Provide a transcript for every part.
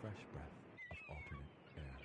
fresh breath of alternate air.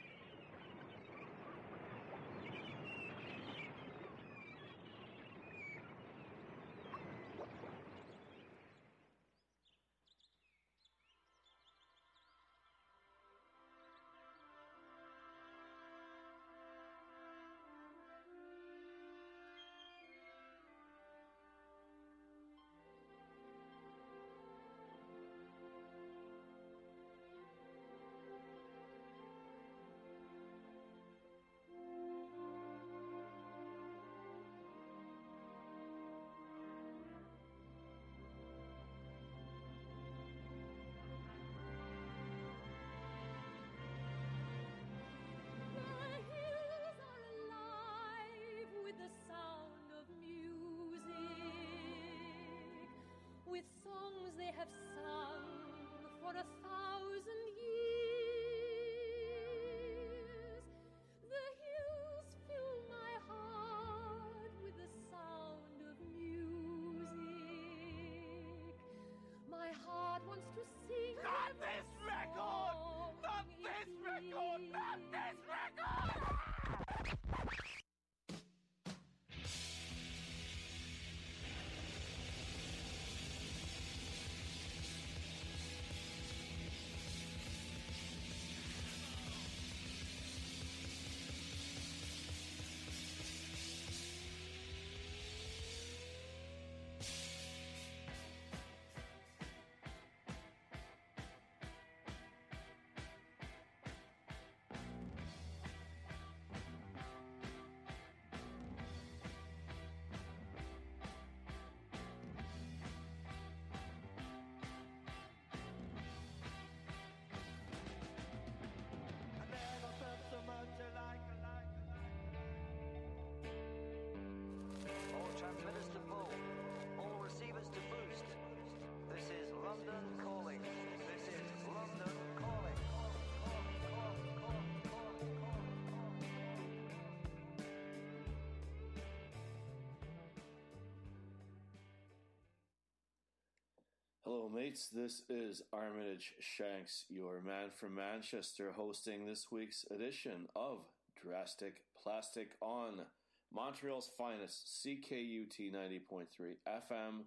Hello mates, this is Armitage Shanks, your man from Manchester, hosting this week's edition of Drastic Plastic on Montreal's finest, CKUT 90.3 FM,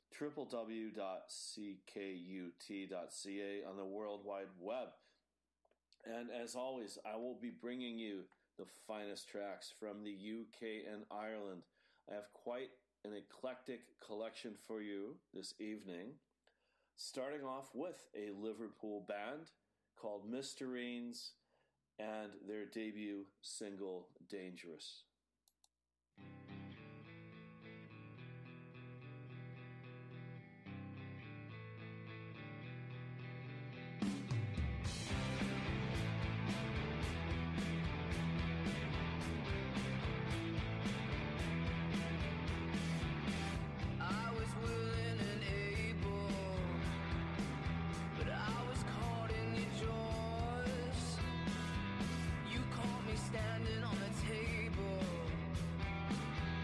www.ckut.ca on the World Wide Web. And as always, I will be bringing you the finest tracks from the UK and Ireland. I have quite an eclectic collection for you this evening. Starting off with a Liverpool band called Mysterines and their debut single, Dangerous. Standing on the table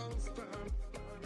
constant.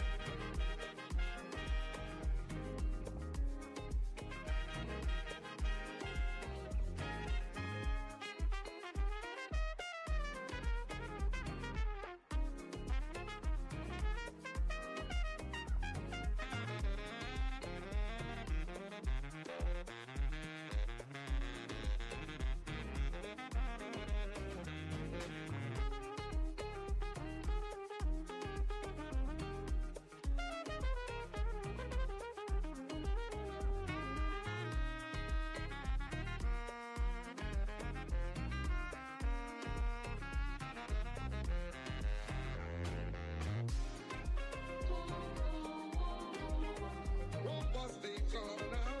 What was the club now?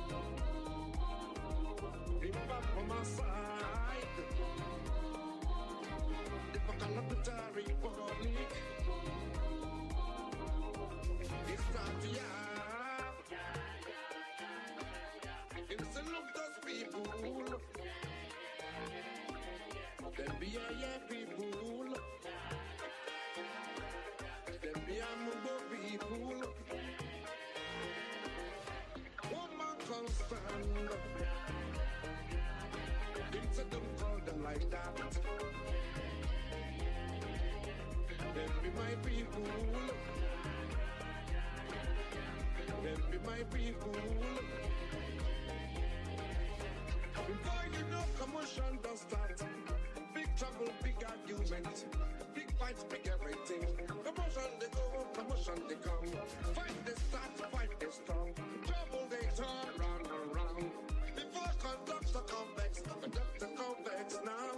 Be back on my side. If I call up the Tory Republic, it's time to yap. It's a look those people. Them be a yeah people. Them be a mumbo people. One man can't stand. Things that don't call them like that. Them be my people. Them be my people. Before you know, commotion don't start. Big trouble, big argument. Big fights, big everything. Commotion they go, commotion they come. Fight they start, fight they strong. Trouble they turn round and round. Before conduct the convex now.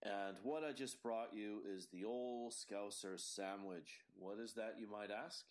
And what I just brought you is the old Scouser sandwich. What is that, you might ask?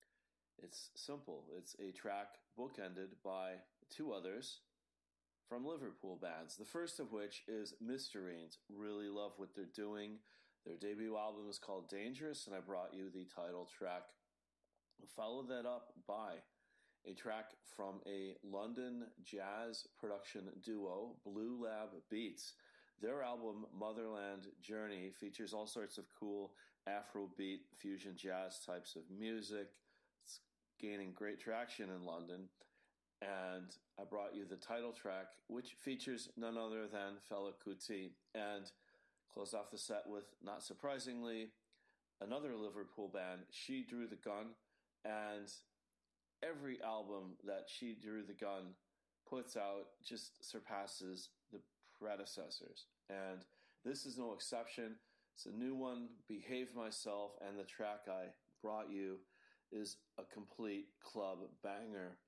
It's simple. It's a track bookended by two others from Liverpool bands. The first of which is Mysterines. Really love what they're doing. Their debut album is called Dangerous, and I brought you the title track. Follow that up by a track from a London jazz production duo, Blue Lab Beats. Their album, Motherland Journey, features all sorts of cool Afrobeat, fusion jazz types of music. It's gaining great traction in London. And I brought you the title track, which features none other than Fela Kuti. And closed off the set with, not surprisingly, another Liverpool band, She Drew the Gun. And every album that She Drew the Gun puts out just surpasses the predecessors. And this is no exception. It's a new one, Behave Myself, and the track I brought you is a complete club banger,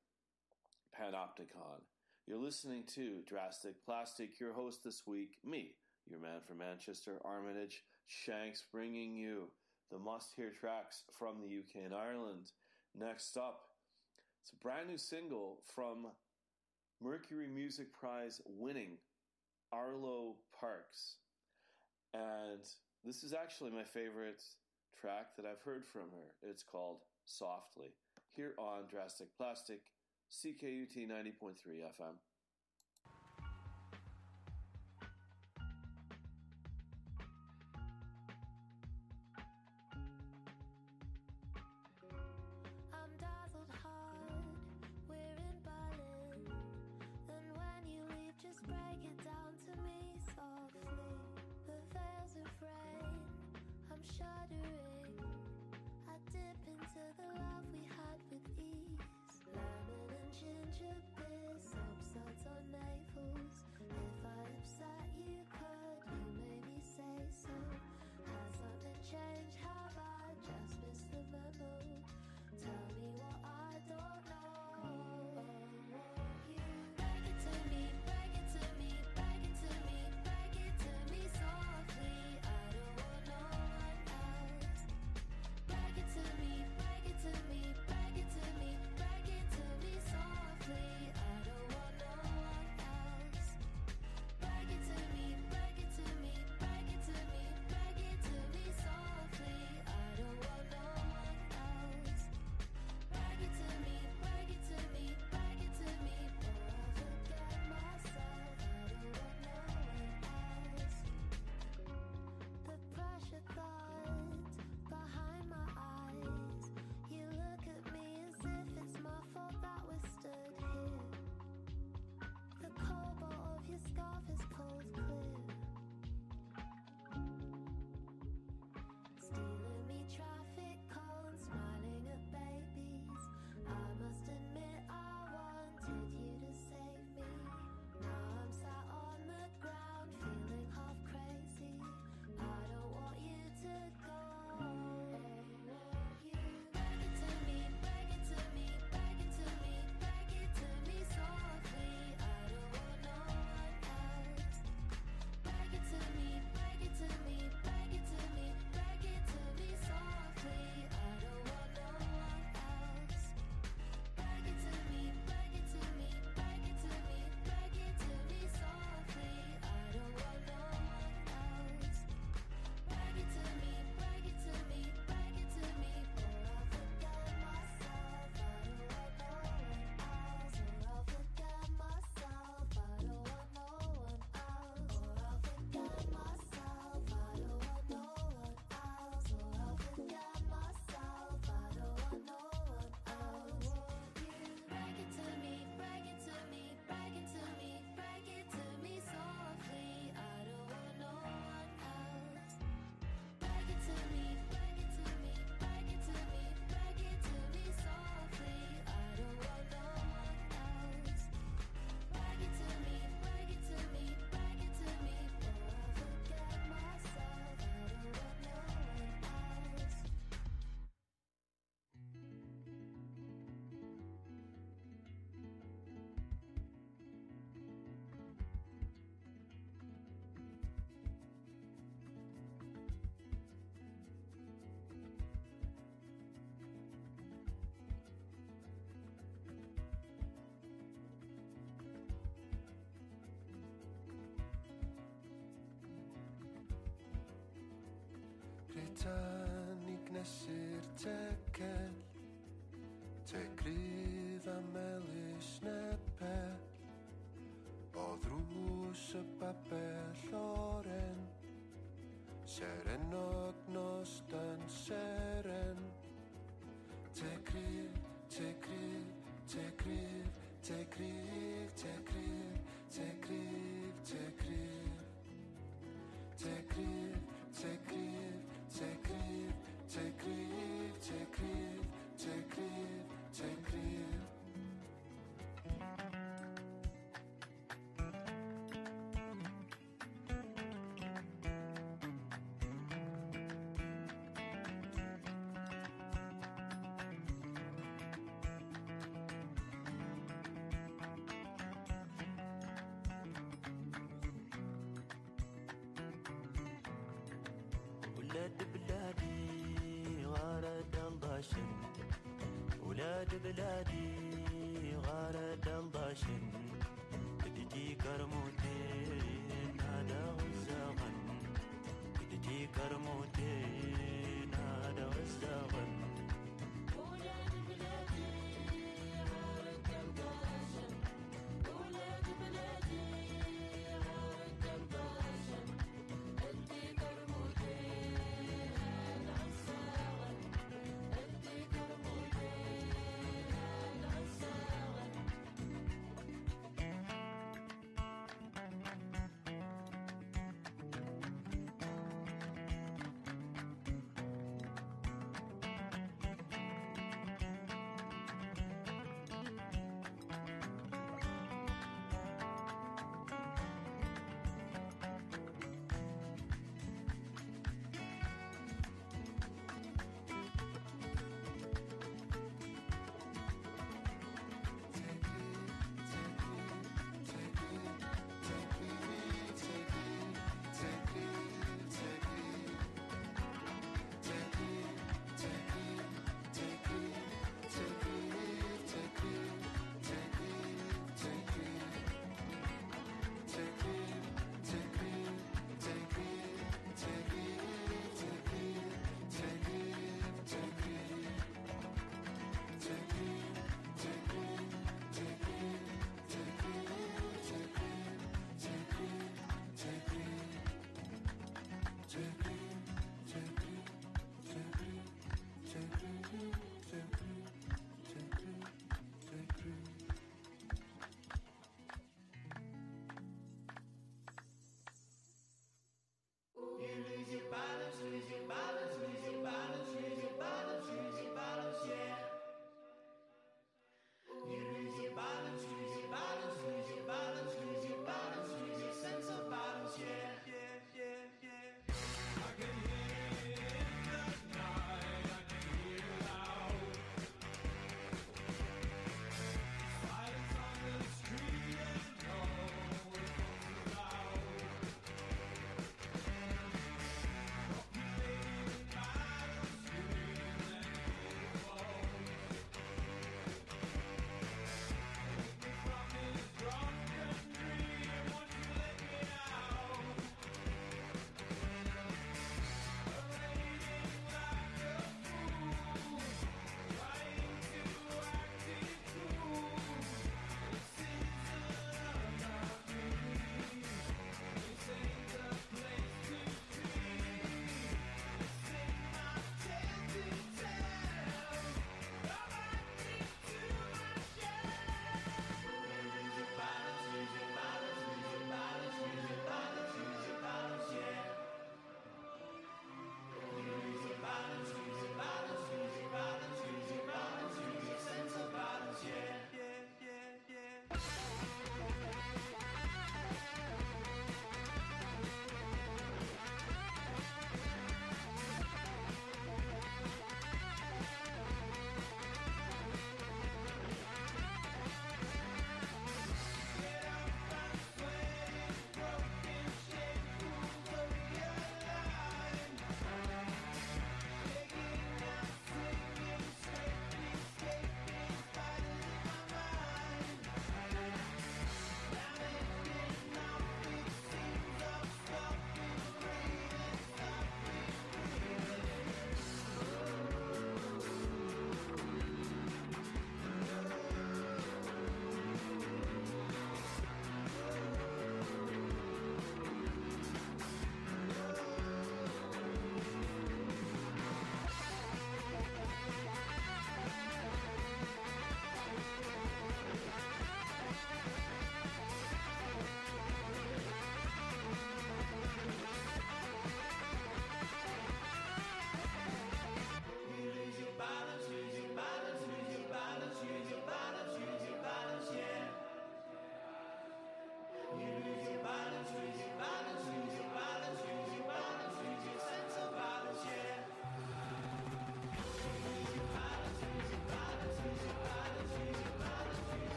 Panopticon. You're listening to Drastic Plastic, your host this week, me, your man from Manchester, Armitage Shanks, bringing you the must-hear tracks from the UK and Ireland. Next up, it's a brand new single from Mercury Music Prize winning Arlo Parks. And this is actually my favorite track that I've heard from her. It's called Softly, here on Drastic Plastic, CKUT 90.3 FM. Break it to me softly. Tan I gnesur tegel Te gryf a melys nepel O ddrws y babell oren Serenog nos dan seren Te gryf, te gryf, te gryf, te gryf, te gryf, te gryf, te gryf Te gryf, te gryf, te gryf, te gryf, te gryf, te gryf, te gryf ولاد بلادي غارد الضاشن ولاد بلادي غارد الضاشن بدتي كرموتين هذا غزاغن بدتي كرموتين هذا غزاغن ولاد بلادي غارد الضاشن ولاد بلادي غارد الضاشن بدتي كرموتين هذا غزاغن بدتي كرموتين هذا غزاغن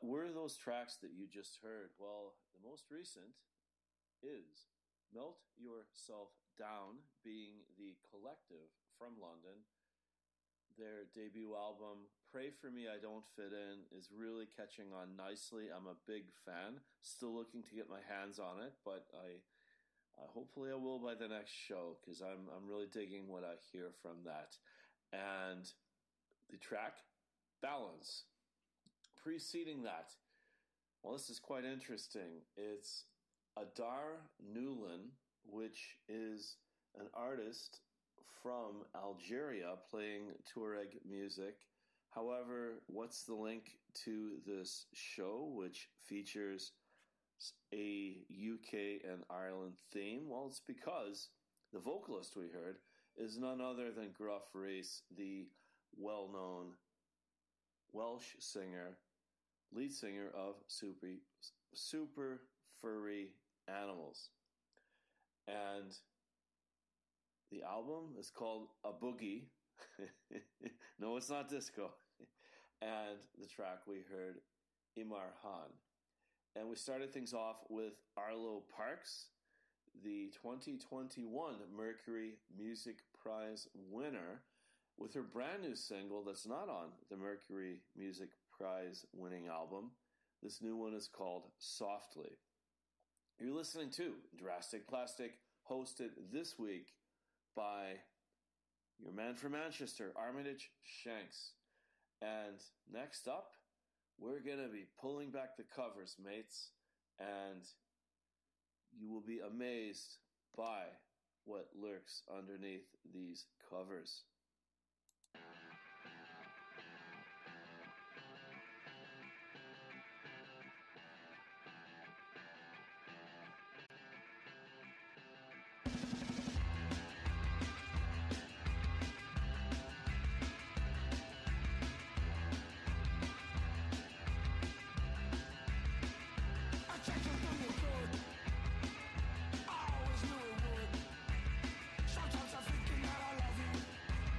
were those tracks that you just heard? Well, the most recent is Melt Yourself Down, being the collective from London. Their debut album, Pray For Me I Don't Fit In, is really catching on nicely. I'm a big fan. Still looking to get my hands on it, but hopefully I will by the next show, because I'm really digging what I hear from that. And the track, Balance. Preceding that, well, this is quite interesting. It's Adar Newlin, which is an artist from Algeria playing Tuareg music. However, what's the link to this show, which features a UK and Ireland theme? Well, it's because the vocalist we heard is none other than Gruff Rhys, the well-known Welsh singer, lead singer of Super Furry Animals. And the album is called A Boogie. No, it's not disco. And the track we heard, Imar Han. And we started things off with Arlo Parks, the 2021 Mercury Music Prize winner, with her brand new single that's not on the Mercury Music Prize winning album. This new one is called Softly. You're listening to Drastic Plastic, hosted this week by your man from Manchester, Armitage Shanks. And next up, we're going to be pulling back the covers, mates, and you will be amazed by what lurks underneath these covers. Sometimes I'm thinking that I love you.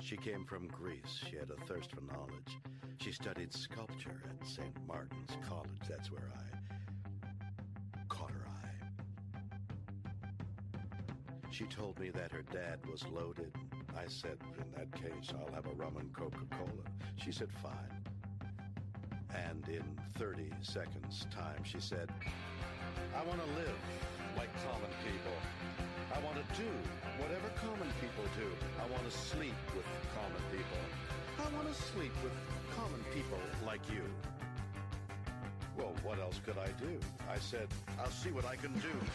She came from Greece. She had a thirst for knowledge. She studied sculpture at St. Martin's College. That's where I caught her eye. She told me that her dad was loaded. I said, in that case, I'll have a rum and Coca-Cola. She said, fine. And in 30 seconds' time, she said, I want to live like common people. I want to do whatever common people do. I want to sleep with common people. I want to sleep with common people like you. Well, what else could I do? I said, I'll see what I can do.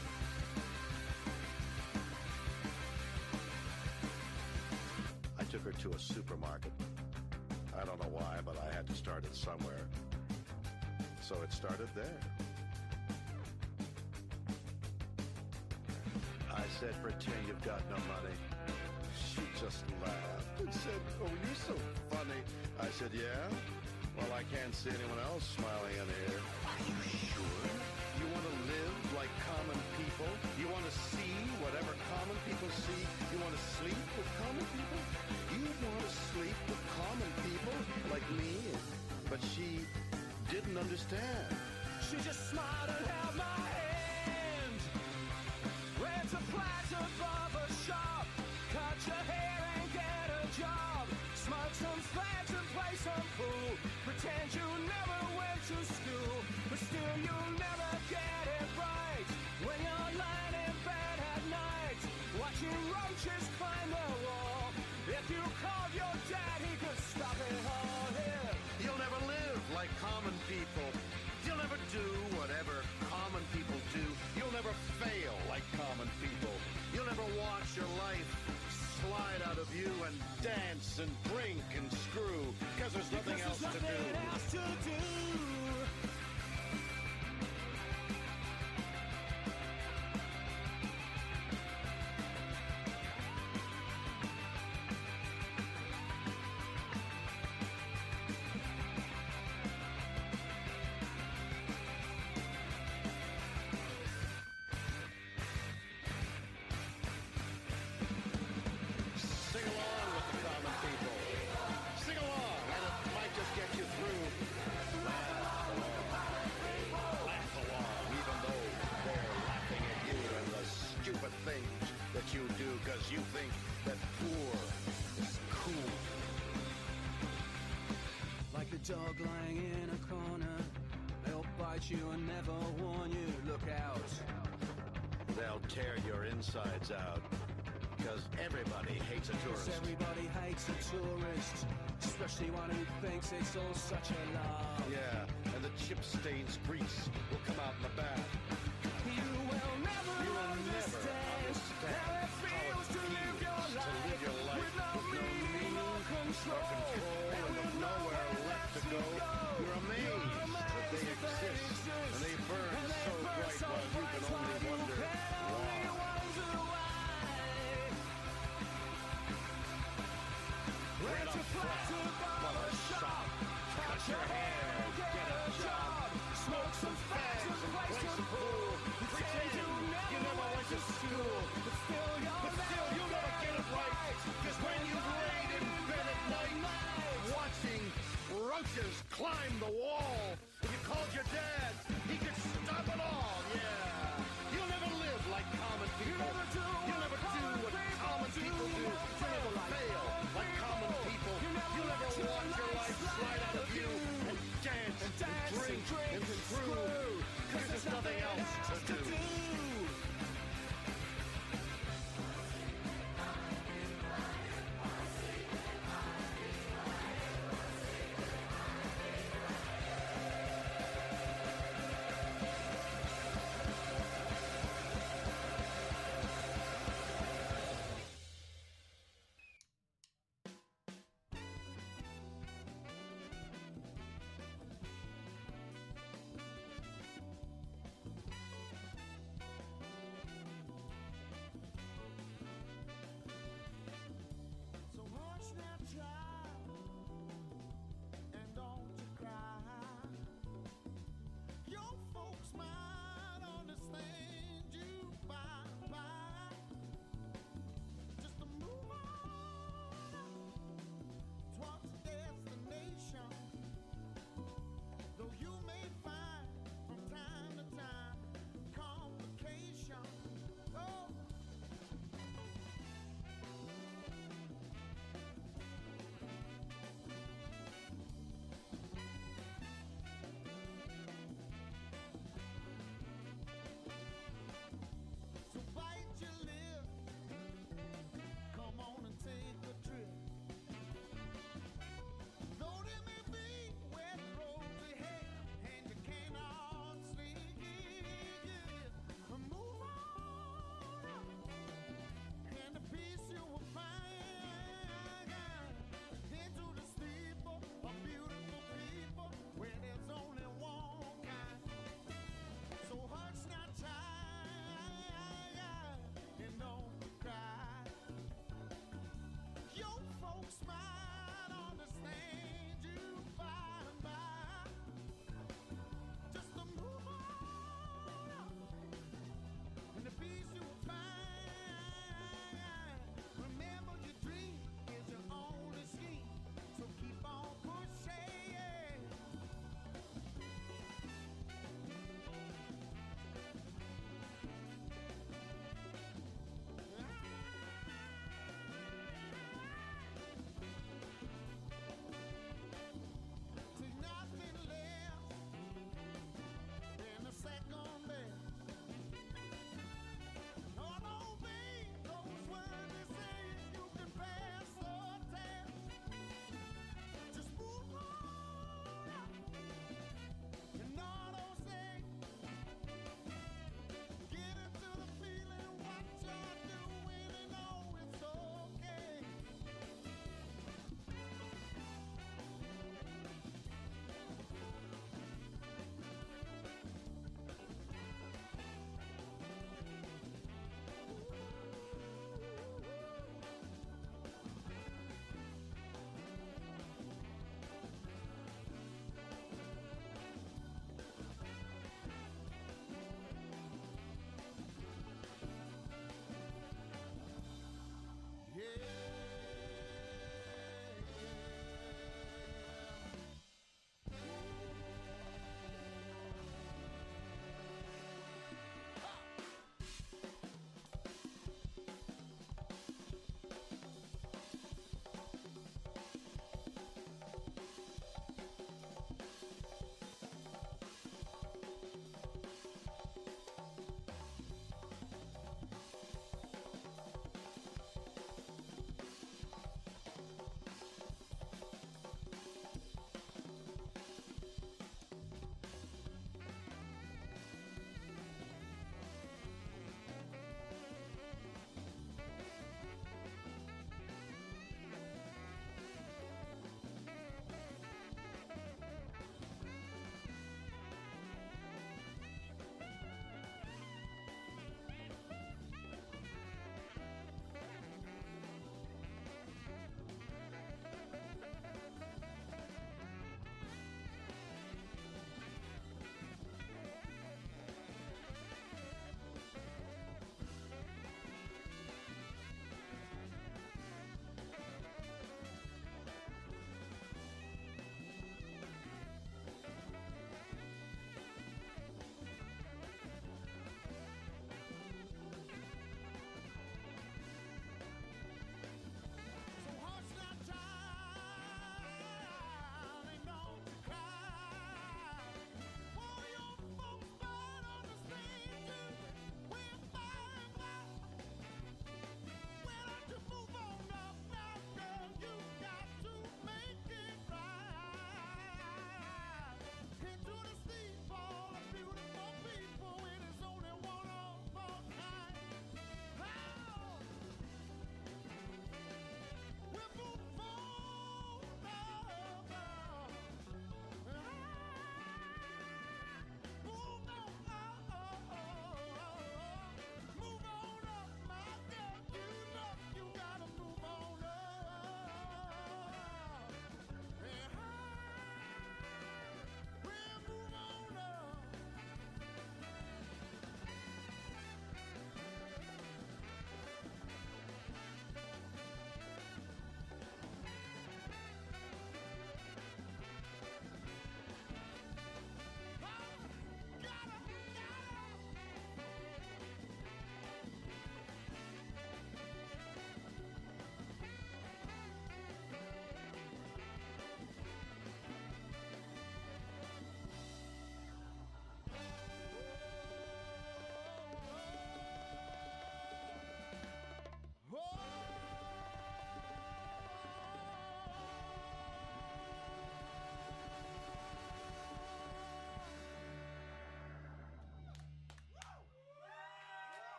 I took her to a supermarket. I don't know why, but I had to start it somewhere. So it started there. I said, pretend you've got no money. She just laughed and said, oh, you're so funny. I said, yeah? Well, I can't see anyone else smiling in here. Are you sure? You want to live like common people? You want to see whatever common people see? You want to sleep with common people? You want to sleep with common people like me? But she didn't understand. She just smiled and held my hand. Rent a flat above a shop. Cut your hair and get a job. Smoke some fags and play some pool. Pretend you never went to school, but still you'll never get it right. When you're lying in bed at night, watching roaches climb the wall. If you called your dad, he could stop it all here. You'll never live like common people. You'll never do whatever common people do. You'll never fail like common people. You'll never watch your life slide out of you and dance and drink and screw because there's nothing else to do. Sing along with the common people. Sing along, and it might just get you through. Laugh along, even though they're laughing at you and the stupid things that you do because you think that poor is cool. Like the dog lying in a corner, they'll bite you and never warn you. Look out. They'll tear your insides out because everybody hates a tourist. Everybody hates a tourist, especially one who thinks it's all such a laugh. Yeah, and the chip stains grease will come out in the bath. You will never understand how it feels to live your life with no meaning or control. And with nowhere left to go, you're amazed that they exist, and they burn so bright while you can only wonder why. Rent a flat above a shop, cut your hair, get a job, smoke some fags and play some pool. Pretend you never went to school, but still you'll never get it right. Cause when you've laid in bed at night, watching roaches climb the wall, if you called your dad, he could stop it all, yeah. You'll never live like common people. You'll never do what common people do. You'll never fail like common people. You'll never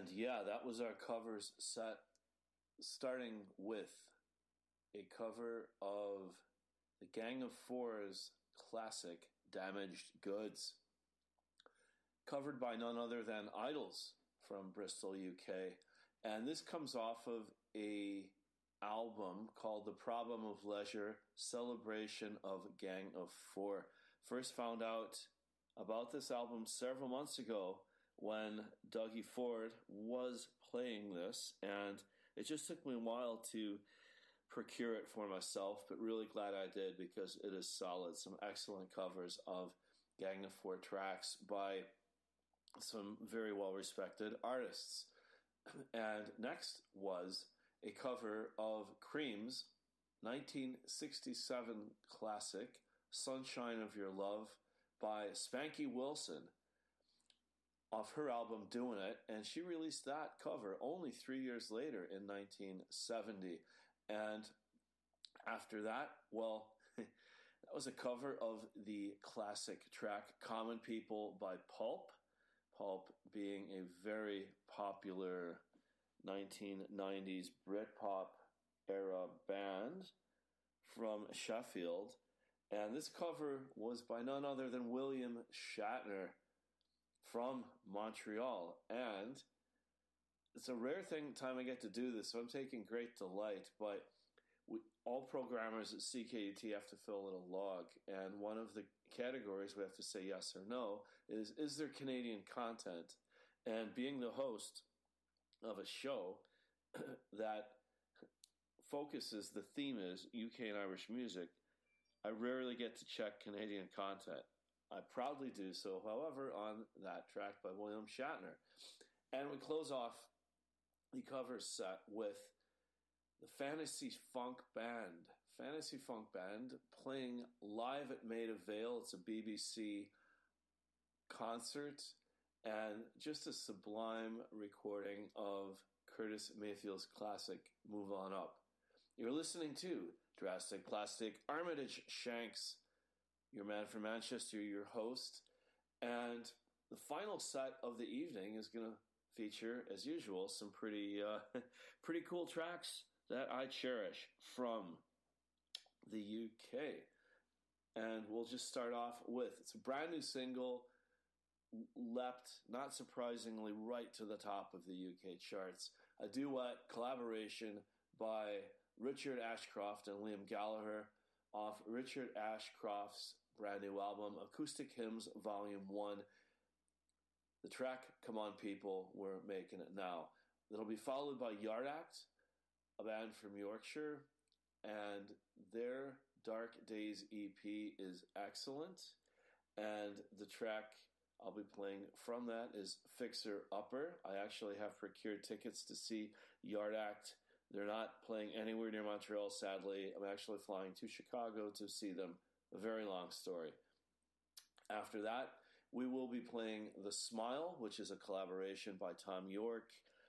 yeah, that was our covers set, starting with a cover of the Gang of Four's classic Damaged Goods, covered by none other than Idols from Bristol, UK. And this comes off of a album called The Problem of Leisure, Celebration of Gang of Four. First found out about this album several months ago when Dougie Ford was playing this, and it just took me a while to procure it for myself, but really glad I did because it is solid. Some excellent covers of Gang of Four tracks by some very well-respected artists. And next was a cover of Cream's 1967 classic, Sunshine of Your Love, by Spanky Wilson, off her album Doing It, and she released that cover only 3 years later in 1970. And after that, well, that was a cover of the classic track Common People by Pulp. Pulp being a very popular 1990s Britpop era band from Sheffield. And this cover was by none other than William Shatner from Montreal. And it's a rare time I get to do this, so I'm taking great delight. But all programmers at CKUT have to fill in a log. And one of the categories we have to say yes or no is there Canadian content? And being the host of a show that focuses, the theme is UK and Irish music, I rarely get to check Canadian content. I proudly do so, however, on that track by William Shatner. And we close off the cover set with the Fantasy Funk Band. Fantasy Funk Band playing live at Maida Vale. It's a BBC concert and just a sublime recording of Curtis Mayfield's classic Move On Up. You're listening to Drastic Plastic, Armitage Shanks, your man from Manchester, your host. And the final set of the evening is going to feature, as usual, some pretty cool tracks that I cherish from the UK. And we'll just start off with, it's a brand new single, leapt, not surprisingly, right to the top of the UK charts. A duet collaboration by Richard Ashcroft and Liam Gallagher off Richard Ashcroft's brand new album, Acoustic Hymns Volume 1. The track, Come On People, we're making it now. It'll be followed by Yard Act, a band from Yorkshire, and their Dark Days EP is excellent. And the track I'll be playing from that is Fixer Upper. I actually have procured tickets to see Yard Act. They're not playing anywhere near Montreal, sadly. I'm actually flying to Chicago to see them. A very long story. After that, we will be playing The Smile, which is a collaboration by Tom York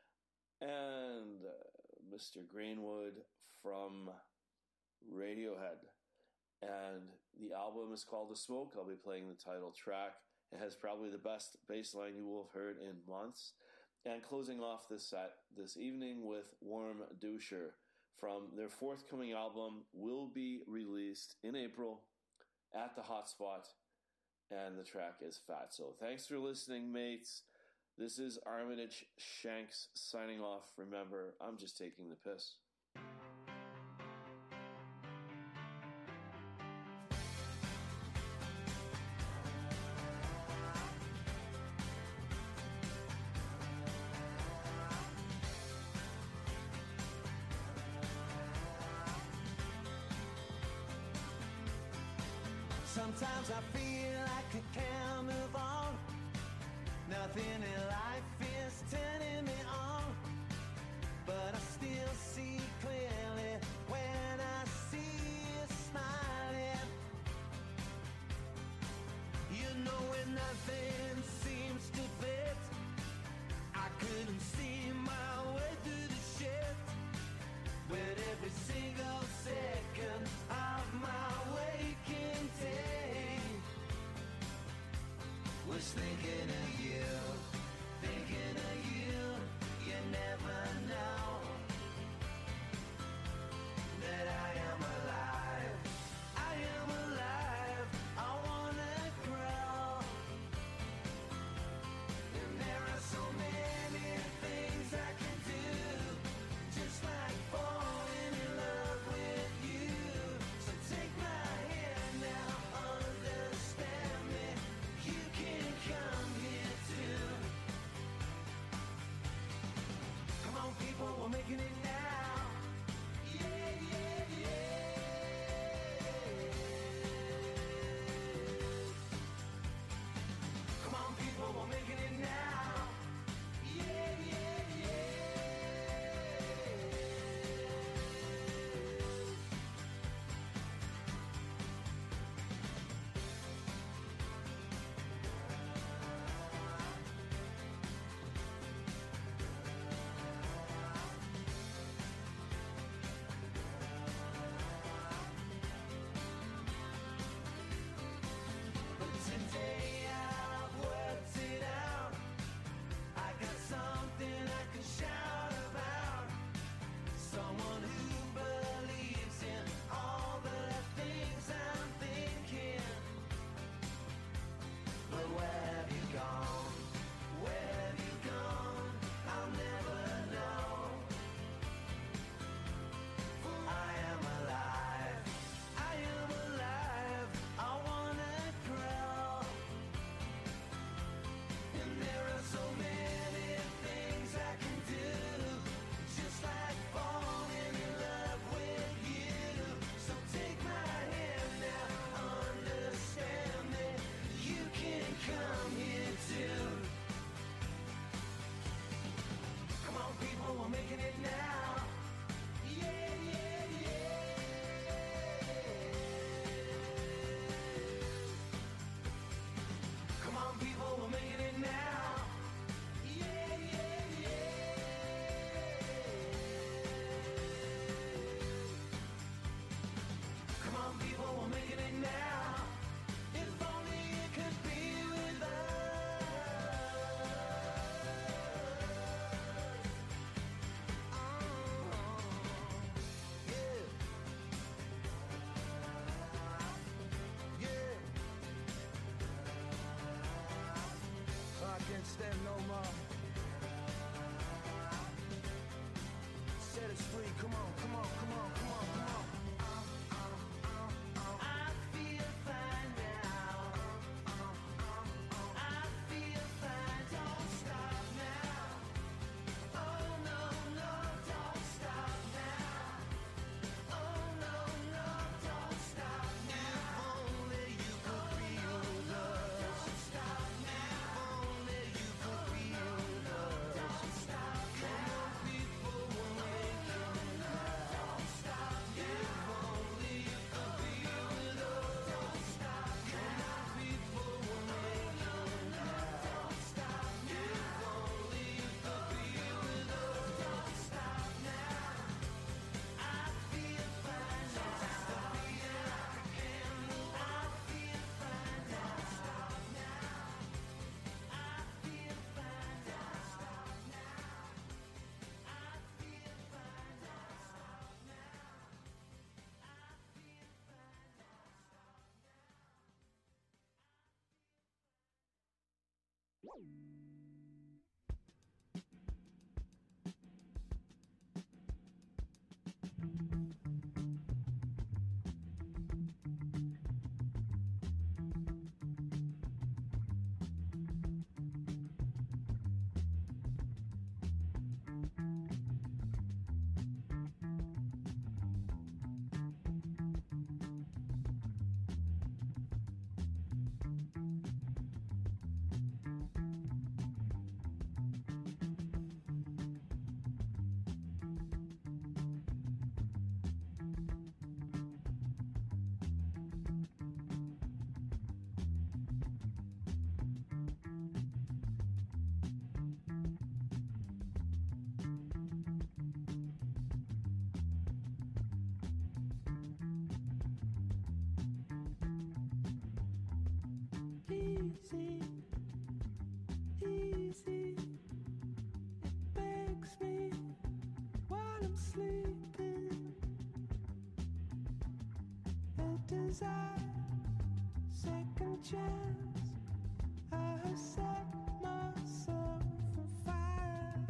and Mr. Greenwood from Radiohead. And the album is called The Smoke. I'll be playing the title track. It has probably the best bass line you will have heard in months. And closing off this set this evening with Warm Doucher from their forthcoming album, will be released in April at the Hotspot, and the track is Fatso. Thanks for listening, mates. This is Armitage Shanks signing off. Remember, I'm just taking the piss. Sometimes I feel like I can't move on. Nothing in life is turning me on. But I still see clearly when I see you smiling. You know when nothing seems to fit, I couldn't see my way through the shit. But every single second of my waking day was thinking of you, them no more. Set us free, come on, come on, come on, come on, come on. I feel fine now. I feel fine, don't stop now. Oh no, no, don't stop now. Oh no, no, don't stop now. If only you could feel love. Don't stop now. If only you could feel love. Don't stop now. Come on, people, we're making love. Don't stop now. If only you could feel love. Don't stop now. Come on, people, we're making love. Don't stop now. If only you could feel love. Don't stop now. I feel fine now. I feel fine now. Stop now. I feel fine now. Stop now. I feel fine now. Stop now. I feel fine now. Easy, easy, it begs me while I'm sleeping. A desire, second chance. I have set myself on fire.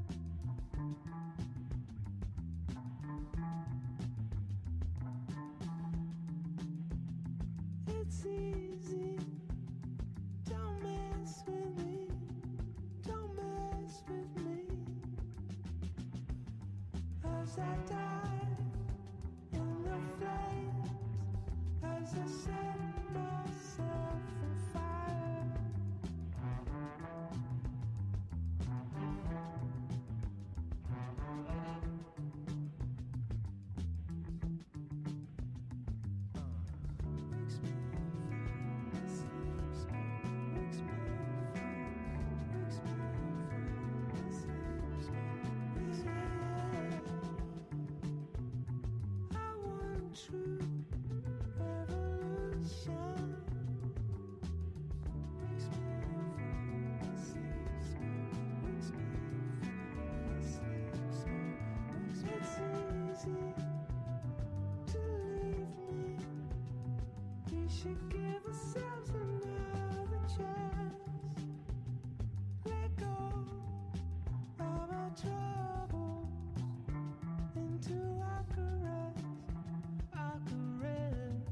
It's easy. Don't mess with me, don't mess with me. As I die in the flames, as I set myself on fire. Makes me fall asleep, makes me I want true revolution. Makes me fall asleep, makes me fall asleep, makes me it's easy to leave me. We should give ourselves another chance. Let go of our troubles into our caress, our caress.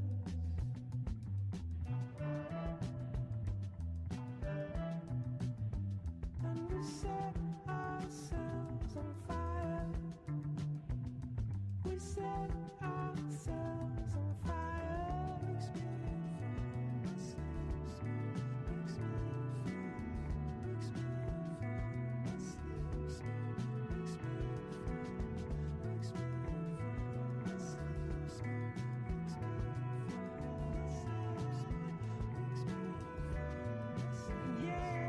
And we set ourselves on fire. We set ourselves on fire. Makes me fall asleep, makes me fall, makes me fall asleep, makes me fall, makes me fall asleep, makes me fall asleep, makes me fall asleep. Yeah.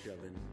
shoving